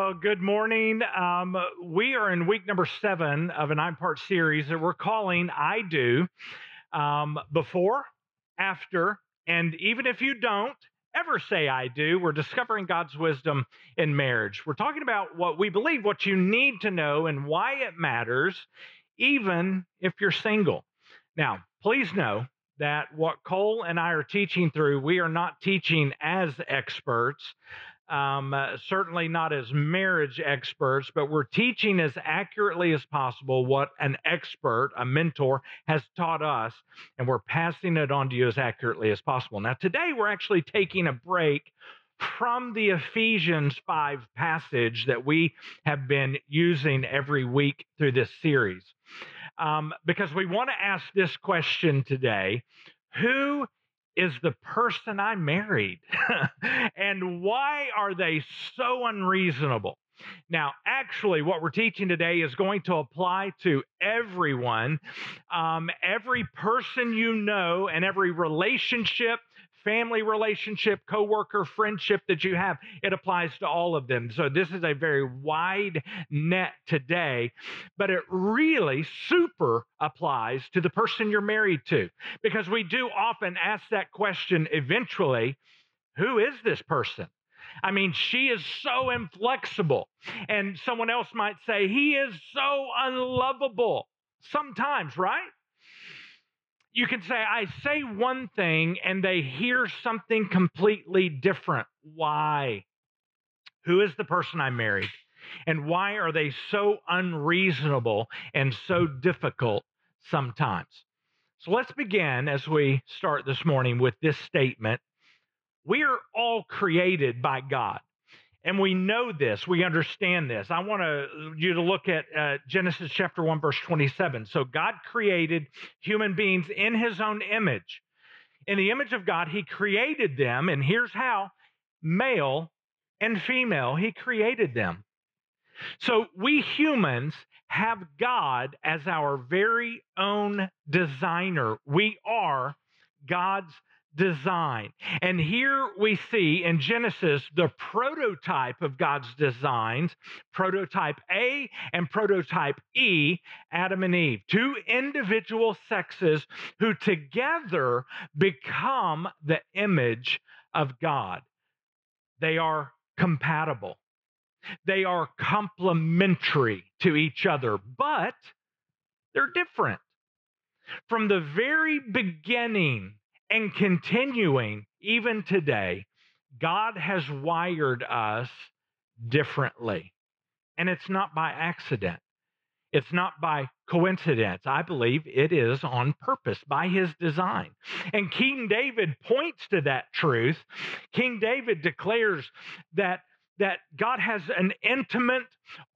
Well, good morning. We are in week number 7 of a 9-part series that we're calling I Do. Before, after, and even if you don't ever say I do, we're discovering God's wisdom in marriage. We're talking about what we believe, what you need to know, and why it matters, even if you're single. Now, please know that what Cole and I are teaching through, we are not teaching as experts, certainly not as marriage experts, but we're teaching as accurately as possible what an expert, a mentor, has taught us, and we're passing it on to you as accurately as possible. Now, today we're actually taking a break from the Ephesians 5 passage that we have been using every week through this series, because we want to ask this question today: who is the person I married? And why are they so unreasonable? Now, actually, what we're teaching today is going to apply to everyone, every person you know, and every relationship, family relationship, coworker, friendship that you have. It applies to all of them. So this is a very wide net today, but it really super applies to the person you're married to, because we do often ask that question eventually: who is this person? I mean, she is so inflexible. And someone else might say, he is so unlovable. Sometimes, right? You can say, I say one thing and they hear something completely different. Why? Who is the person I married? And why are they so unreasonable and so difficult sometimes? So let's begin as we start this morning with this statement. We are all created by God. And we know this, we understand this. I want you to look at Genesis chapter 1, verse 27. So God created human beings in his own image. In the image of God, he created them. And here's how: male and female, he created them. So we humans have God as our very own designer. We are God's design. And here we see in Genesis the prototype of God's designs, prototype A and prototype E, Adam and Eve, two individual sexes who together become the image of God. They are compatible. They are complementary to each other, but they're different. From the very beginning and continuing even today, God has wired us differently. And it's not by accident. It's not by coincidence. I believe it is on purpose, by his design. And King David points to that truth. King David declares that God has an intimate,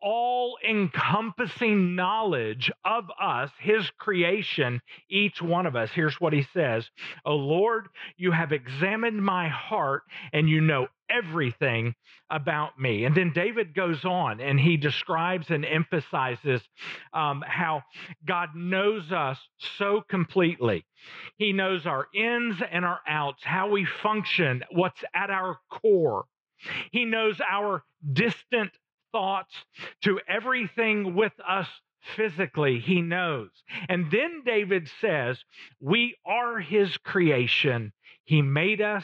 all-encompassing knowledge of us, his creation, each one of us. Here's what he says: "O Lord, you have examined my heart, and you know everything about me." And then David goes on and he describes and emphasizes how God knows us so completely. He knows our ins and our outs, how we function, what's at our core. He knows our distant thoughts to everything with us physically. He knows. And then David says, we are his creation. He made us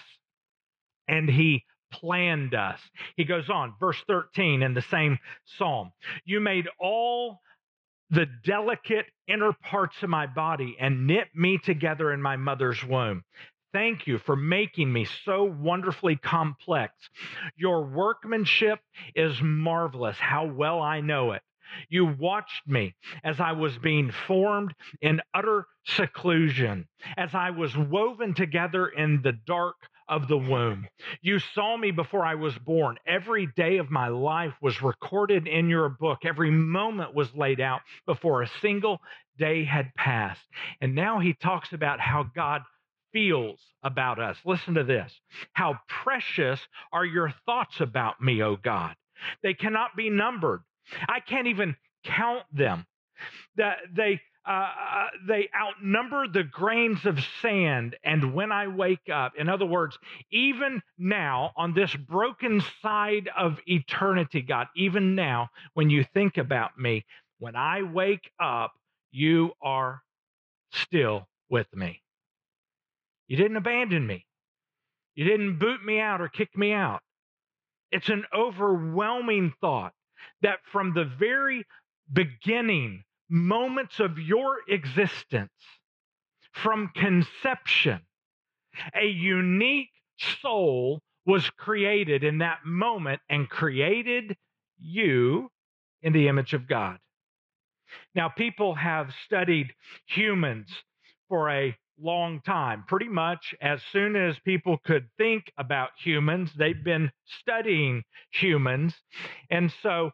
and he planned us. He goes on, verse 13 in the same psalm: "You made all the delicate inner parts of my body and knit me together in my mother's womb. Thank you for making me so wonderfully complex. Your workmanship is marvelous. How well I know it. You watched me as I was being formed in utter seclusion, as I was woven together in the dark of the womb. You saw me before I was born. Every day of my life was recorded in your book. Every moment was laid out before a single day had passed." And now he talks about how God feels about us. Listen to this: "How precious are your thoughts about me, O God. They cannot be numbered. I can't even count them. That they outnumber the grains of sand. And when I wake up, in other words, even now on this broken side of eternity, God, even now, when you think about me, when I wake up, you are still with me. You didn't abandon me. You didn't boot me out or kick me out. It's an overwhelming thought that from the very beginning moments of your existence, from conception, a unique soul was created in that moment and created you in the image of God. Now, people have studied humans for a long time. Pretty much as soon as people could think about humans, they've been studying humans. And so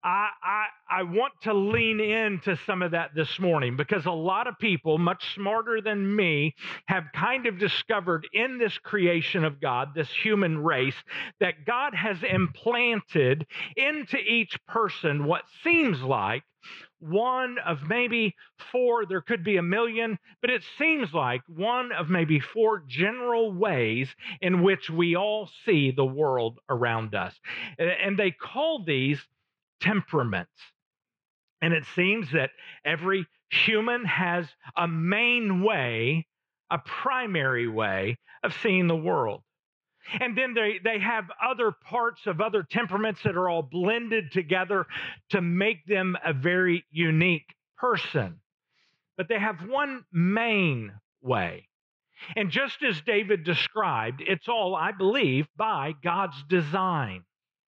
I want to lean into some of that this morning because a lot of people, much smarter than me, have kind of discovered in this creation of God, this human race, that God has implanted into each person what seems like one of maybe four, there could be a million, but it seems like one of maybe four general ways in which we all see the world around us. And they call these temperaments. And it seems that every human has a main way, a primary way of seeing the world. And then they have other parts of other temperaments that are all blended together to make them a very unique person. But they have one main way. And just as David described, it's all, I believe, by God's design.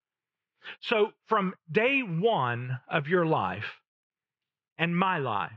So from day one of your life and my life,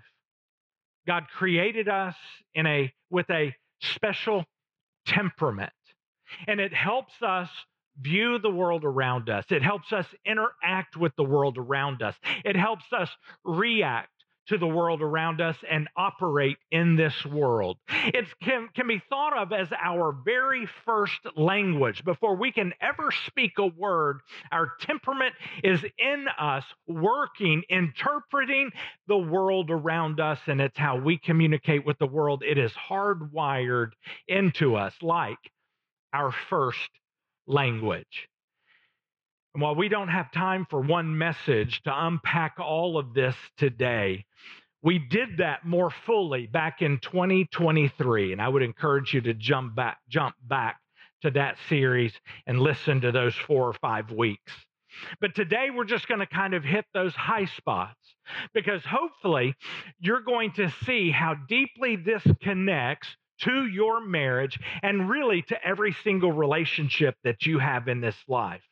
God created us with a special temperament. And it helps us view the world around us. It helps us interact with the world around us. It helps us react to the world around us and operate in this world. It can be thought of as our very first language. Before we can ever speak a word, our temperament is in us, working, interpreting the world around us, and it's how we communicate with the world. It is hardwired into us like our first language. And while we don't have time for one message to unpack all of this today, we did that more fully back in 2023. And I would encourage you to jump back to that series and listen to those 4 or 5 weeks. But today we're just going to kind of hit those high spots because hopefully you're going to see how deeply this connects to your marriage and really to every single relationship that you have in this life.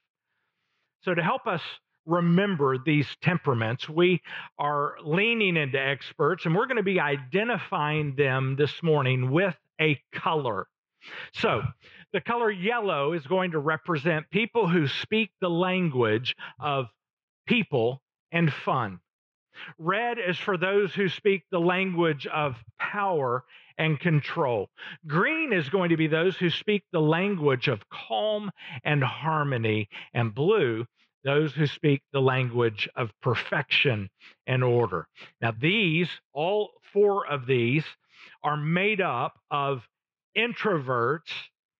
So to help us remember these temperaments, we are leaning into experts and we're going to be identifying them this morning with a color. So the color yellow is going to represent people who speak the language of people and fun. Red is for those who speak the language of power and control. Green is going to be those who speak the language of calm and harmony. And blue, those who speak the language of perfection and order. Now, all 4 of these are made up of introverts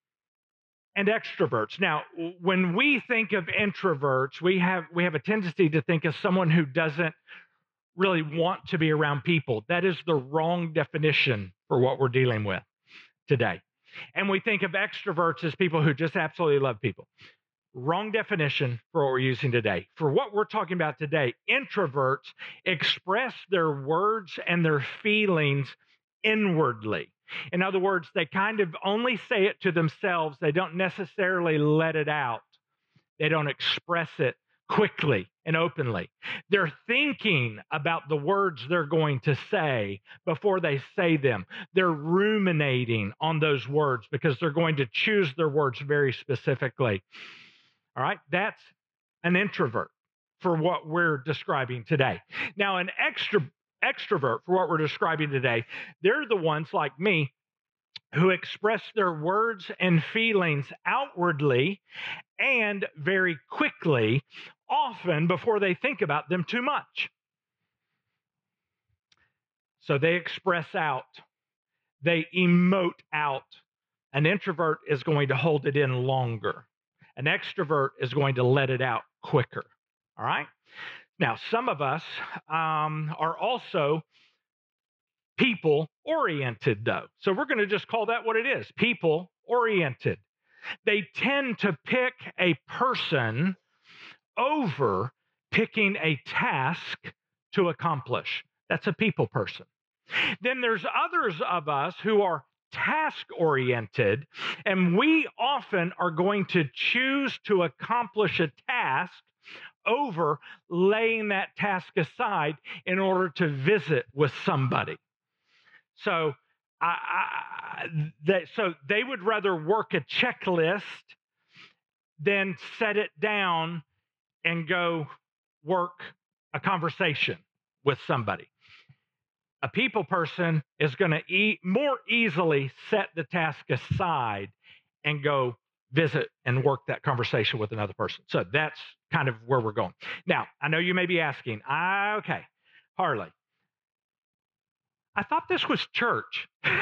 and extroverts. Now, when we think of introverts, we have a tendency to think of someone who doesn't really want to be around people. That is the wrong definition for what we're dealing with today. And we think of extroverts as people who just absolutely love people. Wrong definition for what we're using today. For what we're talking about today, introverts express their words and their feelings inwardly. In other words, they kind of only say it to themselves. They don't necessarily let it out. They don't express it quickly and openly. They're thinking about the words they're going to say before they say them. They're ruminating on those words because they're going to choose their words very specifically. All right, that's an introvert for what we're describing today. Now, an extrovert for what we're describing today, they're the ones like me who express their words and feelings outwardly and very quickly, often before they think about them too much. So they express out, they emote out. An introvert is going to hold it in longer. An extrovert is going to let it out quicker. All right? Now, some of us are also people oriented, though. So we're going to just call that what it is, people oriented. They tend to pick a person over picking a task to accomplish. That's a people person. Then there's others of us who are task oriented, and we often are going to choose to accomplish a task over laying that task aside in order to visit with somebody. So, so they would rather work a checklist than set it down and go work a conversation with somebody. A people person is going to more easily set the task aside and go visit and work that conversation with another person. So that's kind of where we're going. Now, I know you may be asking, okay, Harley, I thought this was church.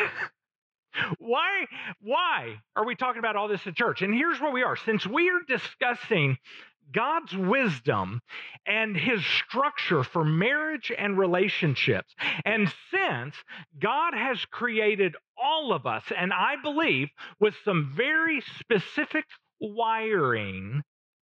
Why are we talking about all this at church? And here's where we are. Since we are discussing God's wisdom and his structure for marriage and relationships, and since God has created all of us, and I believe with some very specific wiring,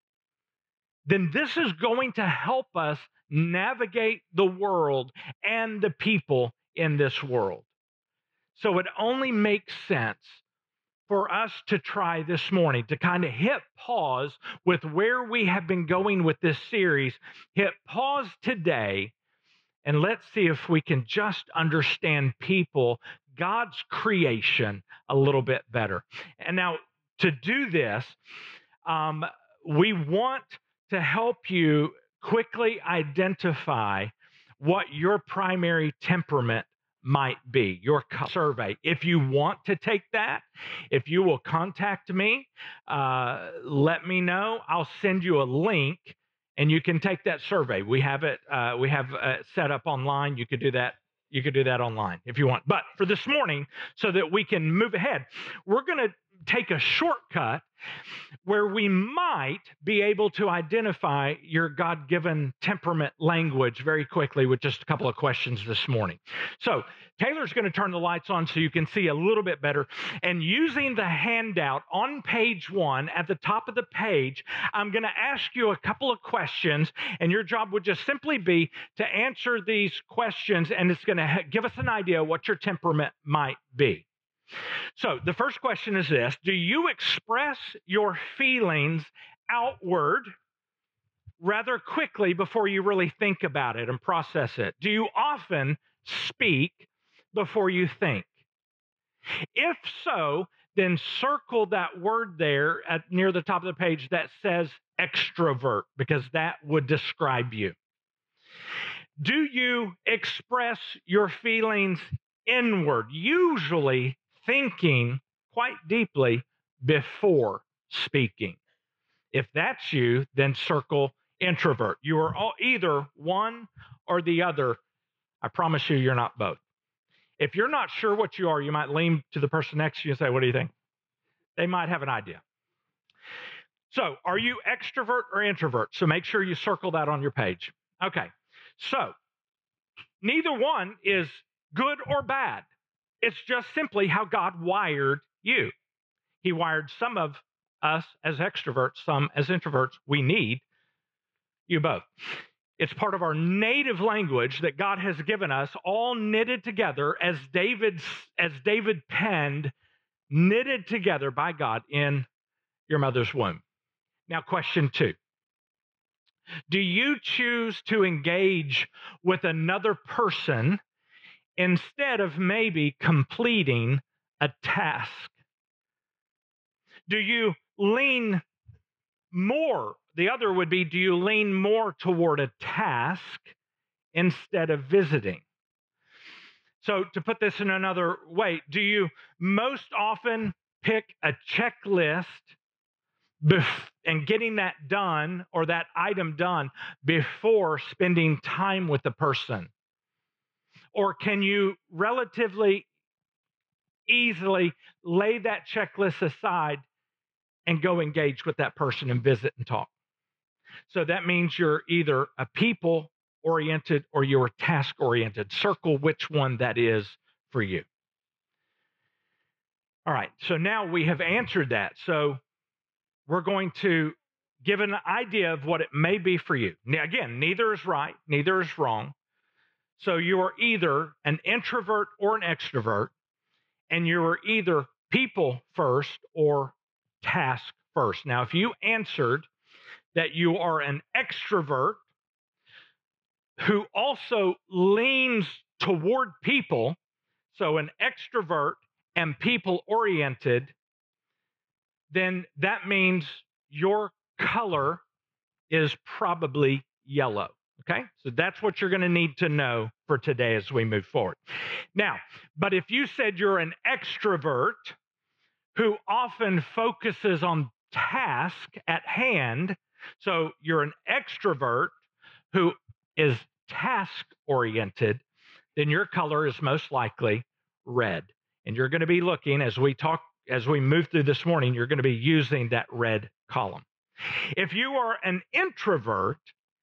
then this is going to help us navigate the world and the people in this world. So it only makes sense for us to try this morning to kind of hit pause with where we have been going with this series, hit pause today, and let's see if we can just understand people, God's creation, a little bit better. And now, to do this, we want to help you quickly identify what your primary temperament might be, your survey. If you want to take that, if you will contact me, let me know. I'll send you a link and you can take that survey. We have it set up online. You could do that. You could do that online if you want. But for this morning, so that we can move ahead, we're going to take a shortcut where we might be able to identify your God-given temperament language very quickly with just a couple of questions this morning. So Taylor's going to turn the lights on so you can see a little bit better. And using the handout on page 1 at the top of the page, I'm going to ask you a couple of questions, and your job would just simply be to answer these questions, and it's going to give us an idea what your temperament might be. So the first question is this: do you express your feelings outward rather quickly before you really think about it and process it? Do you often speak before you think? If so, then circle that word there near the top of the page that says extrovert, because that would describe you. Do you express your feelings inward, usually thinking quite deeply before speaking? If that's you, then circle introvert. You are either one or the other. I promise you, you're not both. If you're not sure what you are, you might lean to the person next to you and say, what do you think? They might have an idea. So are you extrovert or introvert? So make sure you circle that on your page. Okay. So neither one is good or bad. It's just simply how God wired you. He wired some of us as extroverts, some as introverts. We need you both. It's part of our native language that God has given us, all knitted together as David penned, knitted together by God in your mother's womb. Now, question 2. Do you choose to engage with another person instead of maybe completing a task? Do you lean more? The other would be, do you lean more toward a task instead of visiting? So to put this in another way, do you most often pick a checklist and getting that done or that item done before spending time with the person? Or can you relatively easily lay that checklist aside and go engage with that person and visit and talk? So that means you're either a people oriented or you're task oriented. Circle which one that is for you. All right, so now we have answered that. So we're going to give an idea of what it may be for you. Now, again, neither is right, neither is wrong. So you are either an introvert or an extrovert, and you are either people first or task first. Now, if you answered that you are an extrovert who also leans toward people, so an extrovert and people oriented, then that means your color is probably yellow. Okay, so that's what you're going to need to know for today as we move forward. Now, but if you said you're an extrovert who often focuses on task at hand, so you're an extrovert who is task oriented, then your color is most likely red. And you're going to be looking as we move through this morning, you're going to be using that red column. If you are an introvert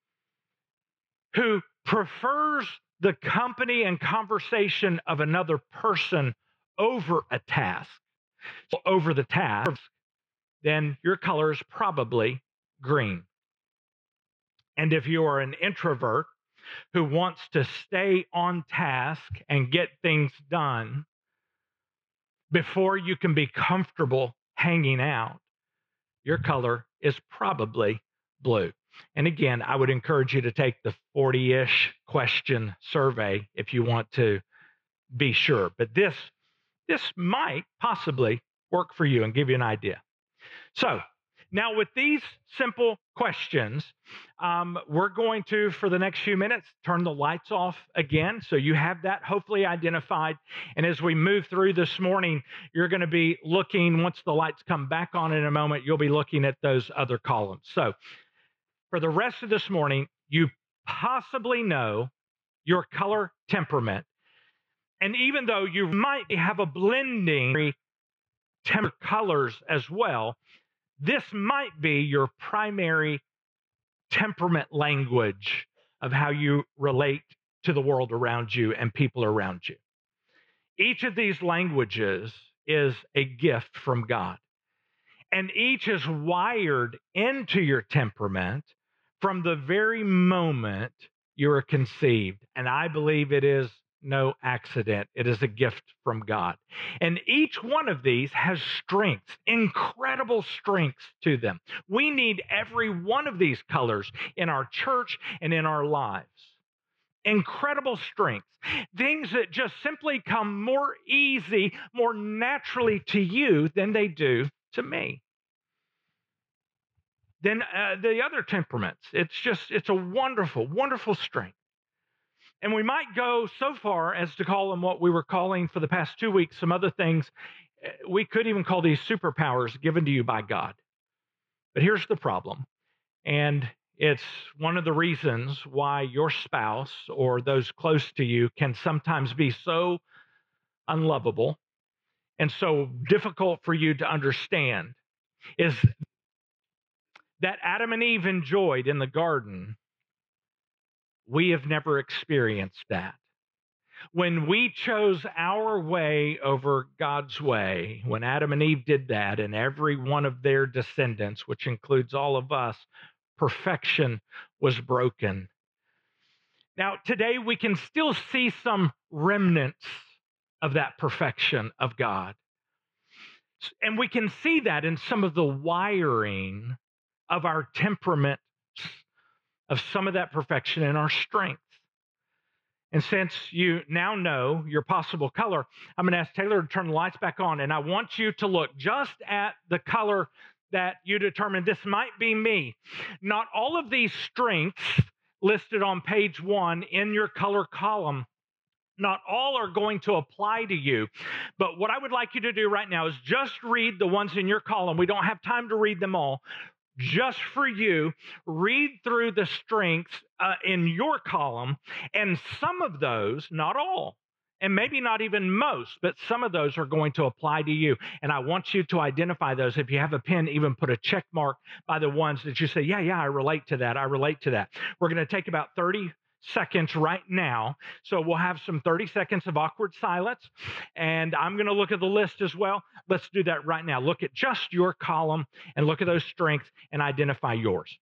who prefers the company and conversation of another person over a task, over the task, then your color is probably green. And if you are an introvert who wants to stay on task and get things done before you can be comfortable hanging out, your color is probably blue. And again, I would encourage you to take the 40-ish question survey if you want to be sure. But this might possibly work for you and give you an idea. So now with these simple questions, we're going to, for the next few minutes, turn the lights off again. So you have that hopefully identified. And as we move through this morning, you're going to be looking, once the lights come back on in a moment, you'll be looking at those other columns. So for the rest of this morning, you possibly know your color temperament. And even though you might have a blending colors as well, this might be your primary temperament language of how you relate to the world around you and people around you. Each of these languages is a gift from God, and each is wired into your temperament from the very moment you are conceived. And I believe it is no accident. It is a gift from God. And each one of these has strengths, incredible strengths to them. We need every one of these colors in our church and in our lives. Incredible strengths, things that just simply come more easy, more naturally to you than they do to me. Then the other temperaments, it's a wonderful, wonderful strength. And we might go so far as to call them what we were calling for the past 2 weeks, some other things. We could even call these superpowers given to you by God. But here's the problem. And it's one of the reasons why your spouse or those close to you can sometimes be so unlovable and so difficult for you to understand, is that Adam and Eve enjoyed in the garden. We have never experienced that. When we chose our way over God's way, when Adam and Eve did that, and every one of their descendants, which includes all of us, perfection was broken. Now, today we can still see some remnants of that perfection of God. And we can see that in some of the wiring of our temperament, of some of that perfection in our strength. And since you now know your possible color, I'm going to ask Taylor to turn the lights back on. And I want you to look just at the color that you determined this might be me. Not all of these strengths listed on page 1 in your color column, not all are going to apply to you. But what I would like you to do right now is just read the ones in your column. We don't have time to read them all. just for you. Read through the strengths in your column, and some of those, not all, and maybe not even most, but some of those are going to apply to you. And I want you to identify those. If you have a pen, even put a check mark by the ones that you say, yeah, I relate to that. I relate to that. We're going to take about 30 seconds right now. So we'll have some 30 seconds of awkward silence. And I'm going to look at the list as well. Let's do that right now. Look at just your column and look at those strengths and identify yours.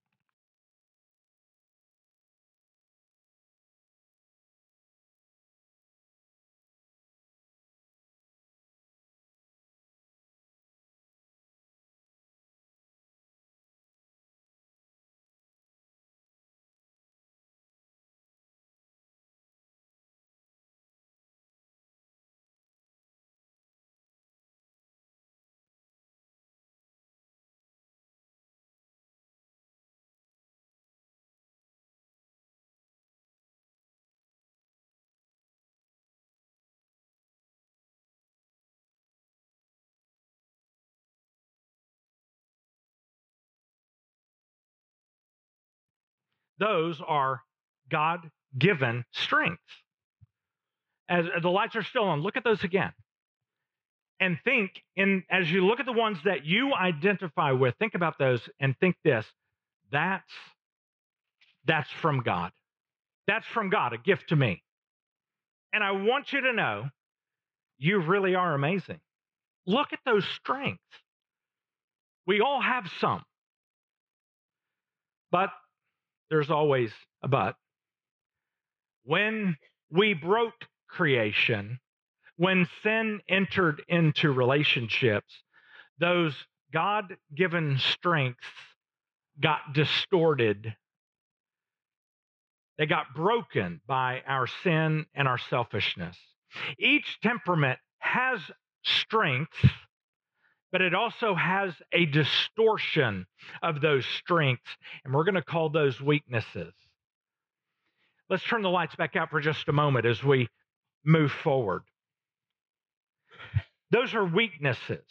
Those are God-given strengths. As the lights are still on, look at those again. And think, as you look at the ones that you identify with, think about those and think this: that's from God. That's from God, a gift to me. And I want you to know you really are amazing. Look at those strengths. We all have some, but there's always a but. When we broke creation, when sin entered into relationships, those God given strengths got distorted. They got broken by our sin and our selfishness. Each temperament has strengths, but it also has a distortion of those strengths, and we're going to call those weaknesses. Let's turn the lights back out for just a moment as we move forward. Those are weaknesses.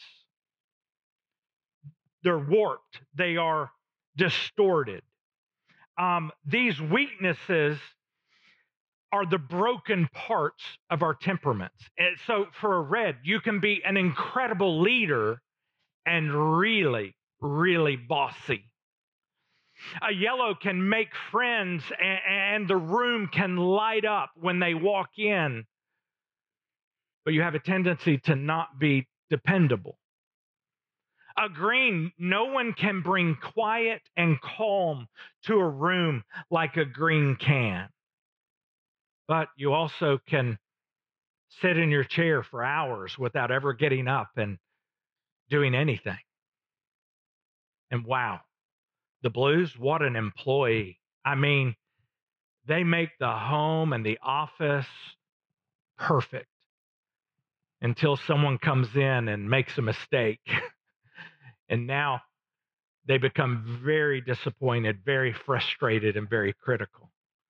They're warped. They are distorted. These weaknesses are the broken parts of our temperaments. And so for a red, you can be an incredible leader and really, really bossy. A yellow can make friends and the room can light up when they walk in, but you have a tendency to not be dependable. A green, no one can bring quiet and calm to a room like a green can. But you also can sit in your chair for hours without ever getting up and doing anything. And wow, the blues, what an employee. I mean, they make the home and the office perfect until someone comes in and makes a mistake. And now they become very disappointed, very frustrated, and very critical.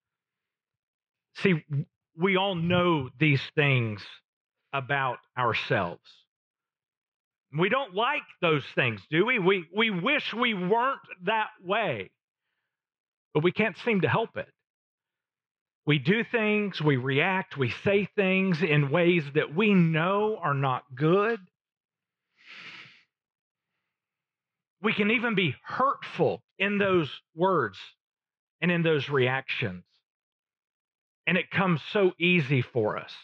See, we all know these things about ourselves. We don't like those things, do we? We wish we weren't that way, but we can't seem to help it. We do things, we react, we say things in ways that we know are not good. We can even be hurtful in those words and in those reactions. And it comes so easy for us.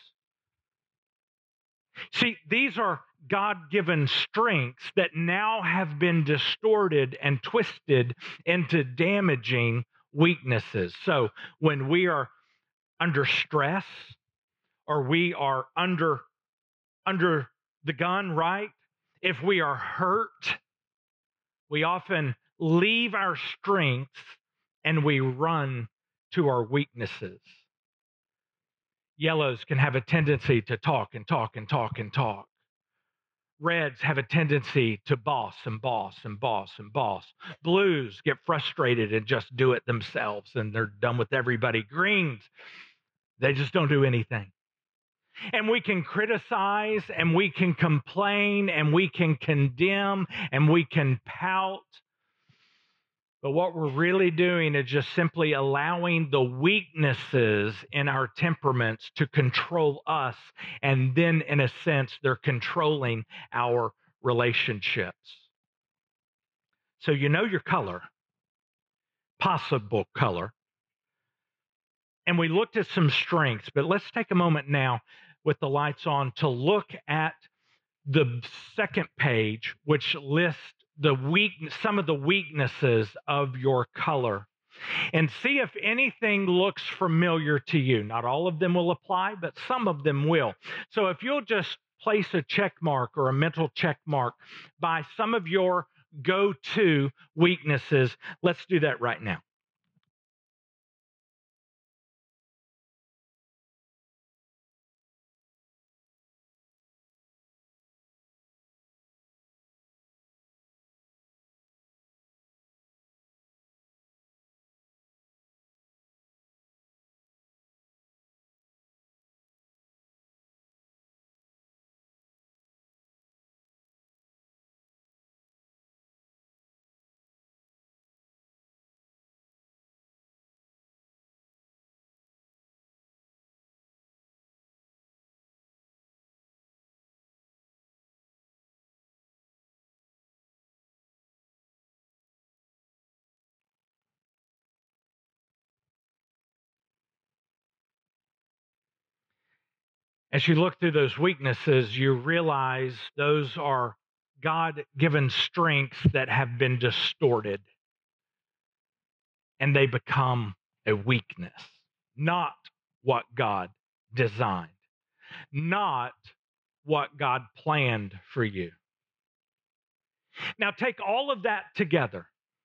See, these are God-given strengths that now have been distorted and twisted into damaging weaknesses. So when we are under stress or we are under the gun, right? If we are hurt, we often leave our strengths and we run to our weaknesses. Yellows can have a tendency to talk and talk and talk and talk. Reds have a tendency to boss and boss and boss and boss. Blues get frustrated and just do it themselves and they're done with everybody. Greens, they just don't do anything. And we can criticize and we can complain and we can condemn and we can pout. But what we're really doing is just simply allowing the weaknesses in our temperaments to control us. And then, in a sense, they're controlling our relationships. So, you know your color, possible color. And we looked at some strengths, but let's take a moment now with the lights on to look at the second page, which lists some of the weaknesses of your color, and see if anything looks familiar to you. Not all of them will apply, but some of them will. So if you'll just place a check mark or a mental check mark by some of your go-to weaknesses, let's do that right now. As you look through those weaknesses, you realize those are God given strengths that have been distorted and they become a weakness, not what God designed, not what God planned for you. Now, take all of that together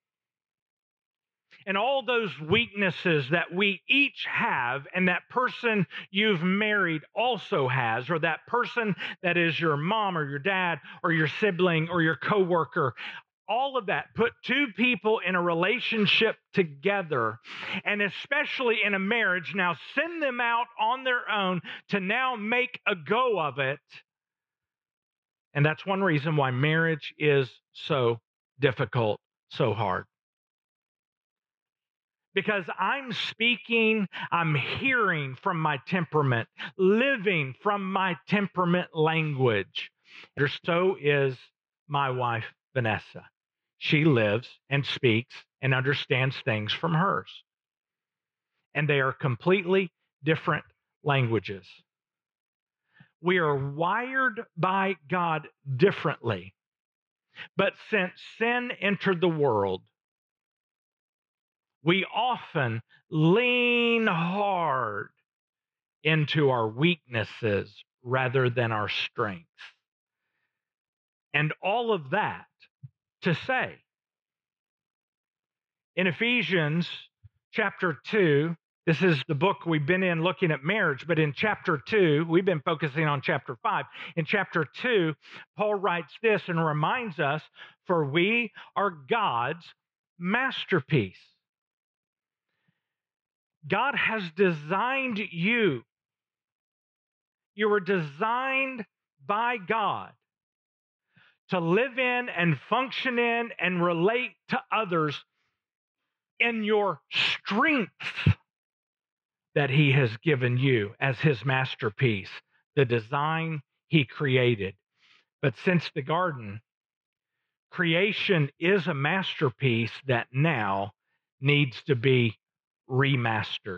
and all those weaknesses that we each have, and that person you've married also has, or that person that is your mom or your dad or your sibling or your coworker. All of that, put two people in a relationship together, and especially in a marriage, now send them out on their own to now make a go of it. And that's one reason why marriage is so difficult, so hard. Because I'm hearing from my temperament, living from my temperament language. So is my wife, Vanessa. She lives and speaks and understands things from hers. And they are completely different languages. We are wired by God differently. But since sin entered the world, we often lean hard into our weaknesses rather than our strengths. And all of that to say, in Ephesians chapter 2, this is the book we've been in looking at marriage, but in chapter 2, we've been focusing on chapter 5. In chapter 2, Paul writes this and reminds us, for we are God's masterpiece. God has designed you. You were designed by God to live in and function in and relate to others in your strengths that He has given you as His masterpiece, the design He created. But since the garden, creation is a masterpiece that now needs to be remastered.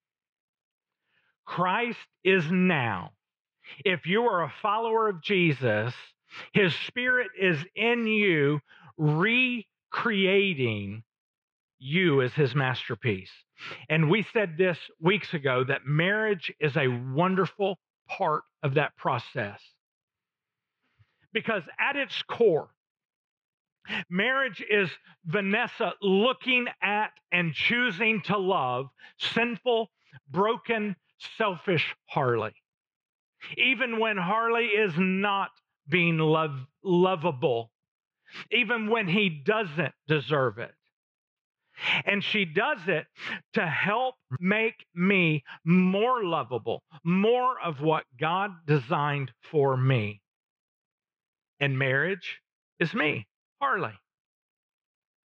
Christ is now. If you are a follower of Jesus, His Spirit is in you, recreating you as His masterpiece. And we said this weeks ago that marriage is a wonderful part of that process. Because at its core, marriage is Vanessa looking at and choosing to love sinful, broken, selfish Harley. Even when Harley is not being lovable, even when he doesn't deserve it. And she does it to help make me more lovable, more of what God designed for me. And marriage is me, Harley.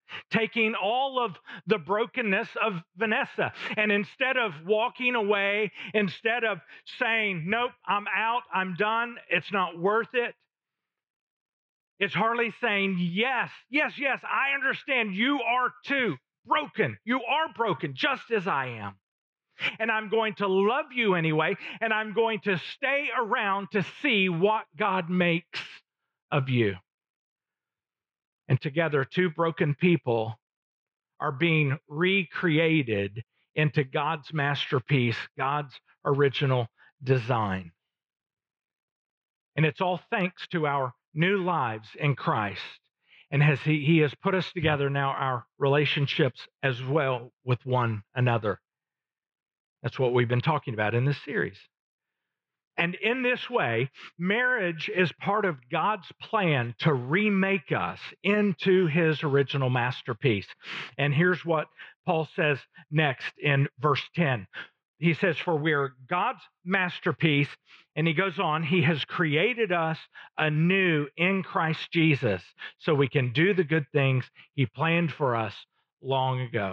taking all of the brokenness of Vanessa. And instead of walking away, instead of saying, nope, I'm out, I'm done, it's not worth it, it's Harley saying, yes, yes, yes, I understand you are too broken. You are broken just as I am. And I'm going to love you anyway, and I'm going to stay around to see what God makes of you. And together, two broken people are being recreated into God's masterpiece, God's original design. And it's all thanks to our new lives in Christ. And as He has put us together now, our relationships as well with one another. That's what we've been talking about in this series. And in this way, marriage is part of God's plan to remake us into His original masterpiece. And here's what Paul says next in verse 10. He says, for we are God's masterpiece. And he goes on, He has created us anew in Christ Jesus so we can do the good things He planned for us long ago.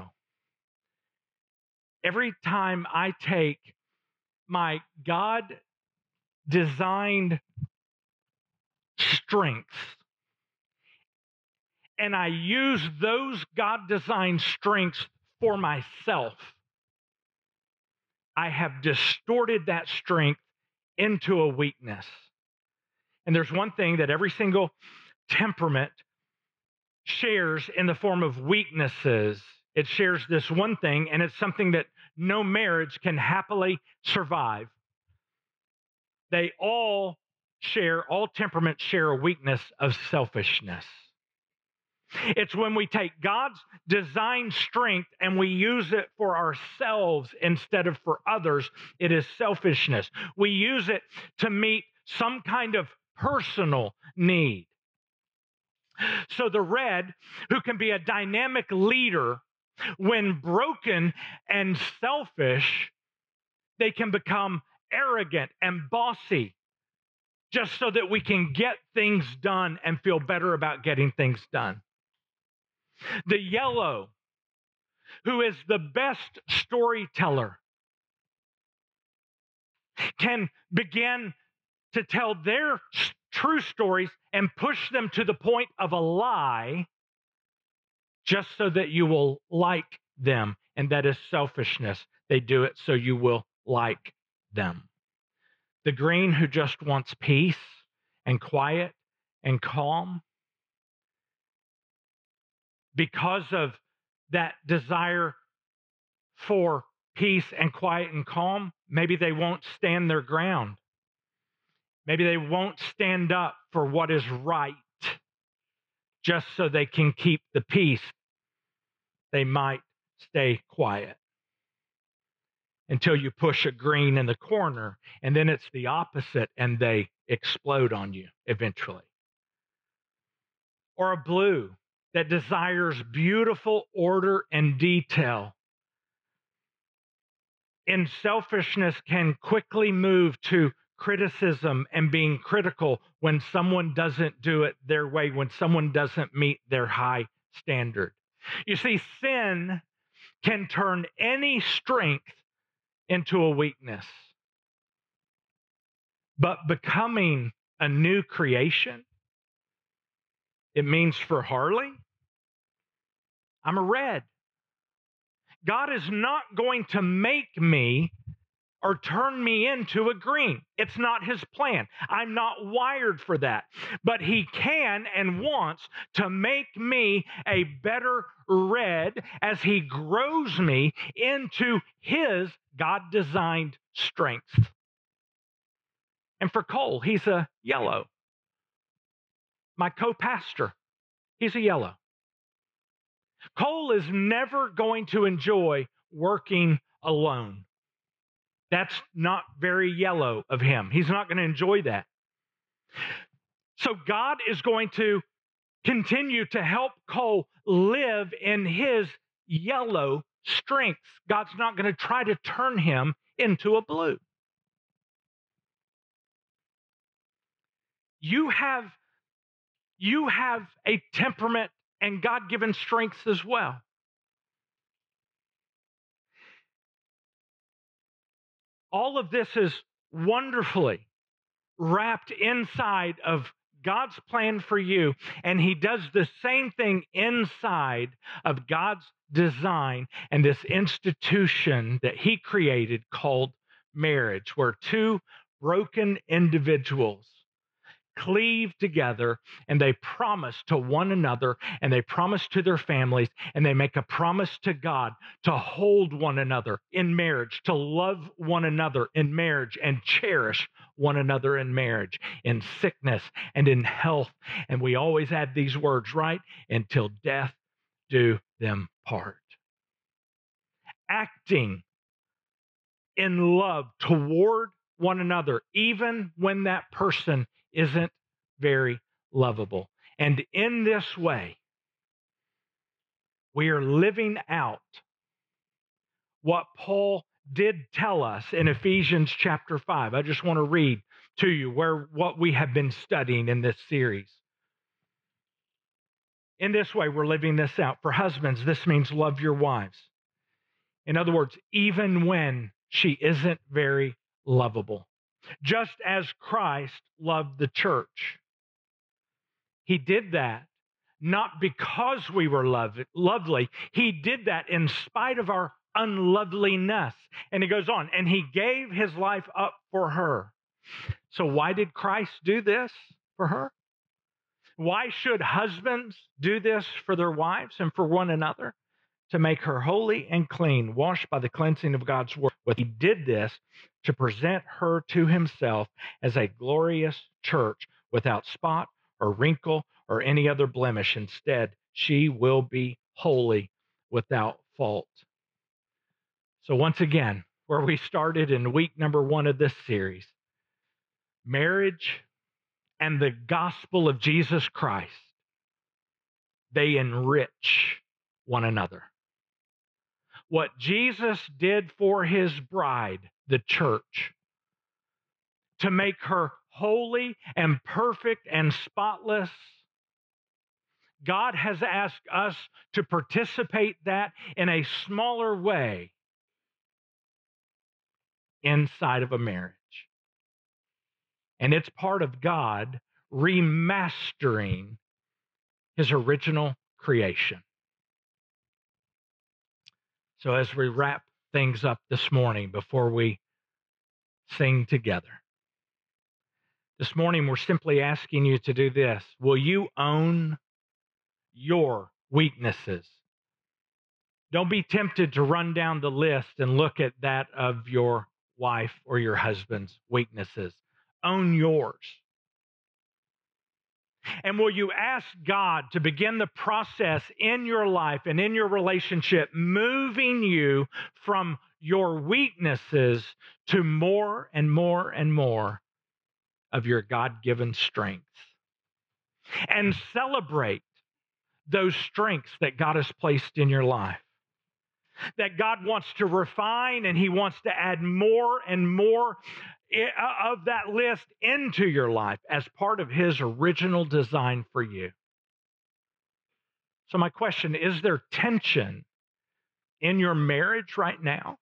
Every time I take my God-designed strengths and I use those God-designed strengths for myself, I have distorted that strength into a weakness. And there's one thing that every single temperament shares in the form of weaknesses. It shares this one thing, and it's something that no marriage can happily survive. They all temperaments share a weakness of selfishness. It's when we take God's design strength and we use it for ourselves instead of for others. It is selfishness. We use it to meet some kind of personal need. So the red, who can be a dynamic leader, when broken and selfish, they can become arrogant and bossy just so that we can get things done and feel better about getting things done. The yellow, who is the best storyteller, can begin to tell their true stories and push them to the point of a lie just so that you will like them. And that is selfishness. They do it so you will like them. The green, who just wants peace and quiet and calm, because of that desire for peace and quiet and calm, maybe they won't stand their ground. Maybe they won't stand up for what is right just so they can keep the peace. They might stay quiet until you push a green in the corner, and then it's the opposite and they explode on you eventually. Or a blue that desires beautiful order and detail. In selfishness can quickly move to criticism and being critical when someone doesn't do it their way, when someone doesn't meet their high standard. You see, sin can turn any strength into a weakness. But becoming a new creation, it means for Harley, I'm a red. God is not going to make me or turn me into a green. It's not His plan. I'm not wired for that. But He can and wants to make me a better red as He grows me into His God-designed strength. And for Cole, he's a yellow. My co-pastor, he's a yellow. Cole is never going to enjoy working alone. That's not very yellow of him. He's not going to enjoy that. So God is going to continue to help Cole live in his yellow strengths. God's not going to try to turn him into a blue. You have a temperament and God-given strengths as well. All of this is wonderfully wrapped inside of God's plan for you. And He does the same thing inside of God's design and this institution that He created called marriage, where two broken individuals cleave together and they promise to one another and they promise to their families and they make a promise to God to hold one another in marriage, to love one another in marriage and cherish one another in marriage, in sickness and in health. And we always add these words, right? Until death do them part. Acting in love toward one another, even when that person isn't very lovable. And in this way, we are living out what Paul did tell us in Ephesians chapter 5. I just want to read to you what we have been studying in this series. In this way, we're living this out. For husbands, this means love your wives. In other words, even when she isn't very lovable. Just as Christ loved the church. He did that not because we were lovely. He did that in spite of our unloveliness. And he goes on, and he gave his life up for her. So why did Christ do this for her? Why should husbands do this for their wives and for one another? To make her holy and clean, washed by the cleansing of God's word. But he did this to present her to himself as a glorious church without spot or wrinkle or any other blemish. Instead, she will be holy without fault. So once again, where we started in week number 1 of this series, marriage and the gospel of Jesus Christ, they enrich one another. What Jesus did for his bride, the church, to make her holy and perfect and spotless, God has asked us to participate that in a smaller way inside of a marriage. And it's part of God remastering his original creation. So as we wrap things up this morning before we sing together, this morning we're simply asking you to do this. Will you own your weaknesses? Don't be tempted to run down the list and look at that of your wife or your husband's weaknesses. Own yours. And will you ask God to begin the process in your life and in your relationship, moving you from your weaknesses to more and more and more of your God-given strengths? And celebrate those strengths that God has placed in your life. That God wants to refine and he wants to add more and more of that list into your life as part of his original design for you. So my question, is there tension in your marriage right now?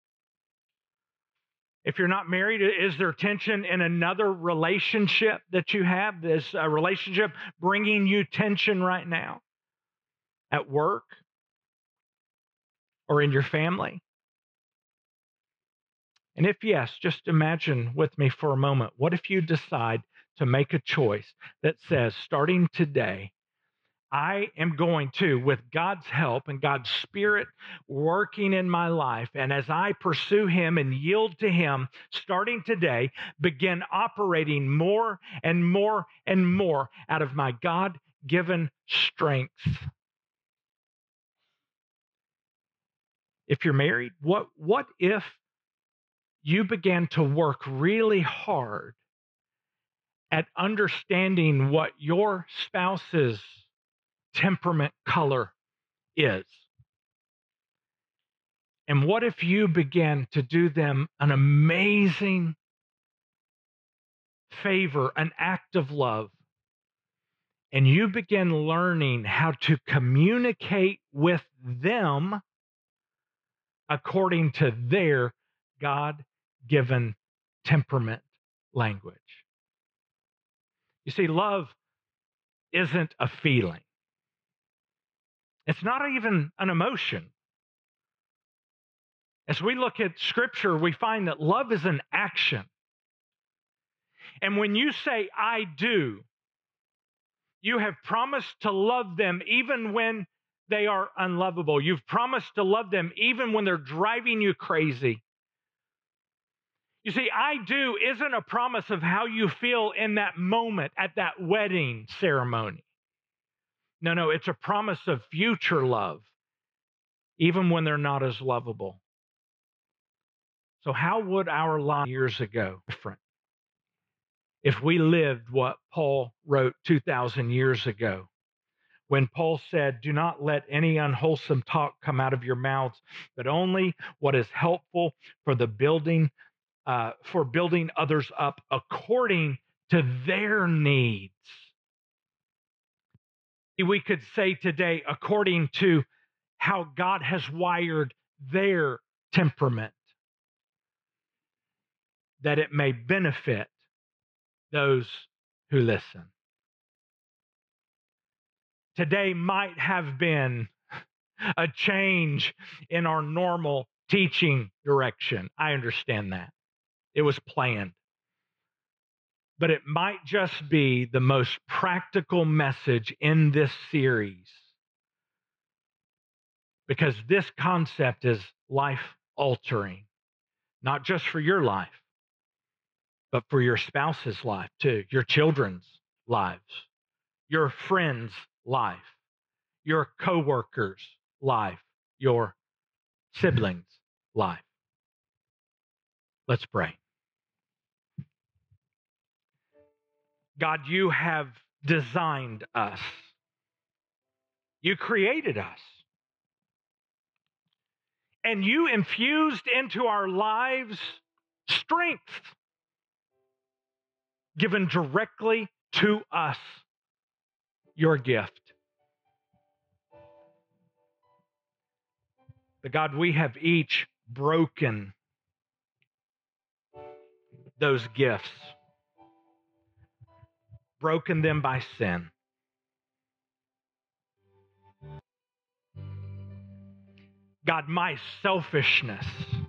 If you're not married, is there tension in another relationship that you have? This relationship bringing you tension right now? At work? Or in your family? And if yes, just imagine with me for a moment, what if you decide to make a choice that says, starting today, I am going to, with God's help and God's Spirit working in my life, and as I pursue him and yield to him, starting today, begin operating more and more and more out of my God-given strengths. If you're married, what if you began to work really hard at understanding what your spouse's temperament color is? And what if you began to do them an amazing favor, an act of love, and you begin learning how to communicate with them according to their God given temperament language. You see, love isn't a feeling, it's not even an emotion. As we look at Scripture, we find that love is an action. And when you say, I do, you have promised to love them even when they are unlovable. You've promised to love them even when they're driving you crazy. You see, I do isn't a promise of how you feel in that moment at that wedding ceremony. No, it's a promise of future love, even when they're not as lovable. So how would our life years ago be different if we lived what Paul wrote 2,000 years ago? When Paul said, do not let any unwholesome talk come out of your mouths, but only what is helpful for the building, for building others up according to their needs. We could say today, according to how God has wired their temperament, that it may benefit those who listen. Today might have been a change in our normal teaching direction. I understand that. It was planned. But it might just be the most practical message in this series, because this concept is life altering, not just for your life, but for your spouse's life too, your children's lives, your friend's life, your coworker's life, your sibling's life. Let's pray. God, you have designed us. You created us. And you infused into our lives strength given directly to us, your gift. But God, we have each broken those gifts, broken them by sin. God, my selfishness,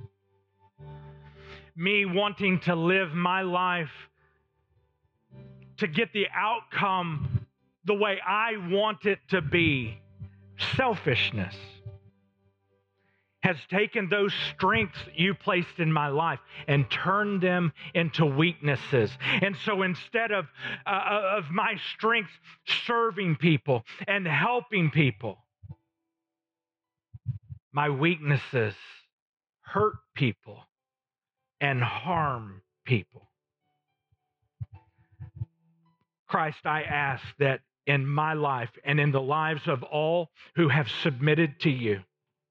me wanting to live my life to get the outcome the way I want it to be, selfishness, has taken those strengths you placed in my life and turned them into weaknesses. And so instead of my strengths serving people and helping people, my weaknesses hurt people and harm people. Christ, I ask that in my life and in the lives of all who have submitted to you,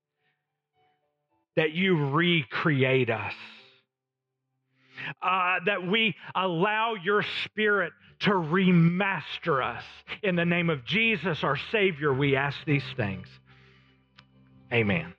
that you recreate us, that we allow your Spirit to remaster us. In the name of Jesus, our Savior, we ask these things. Amen.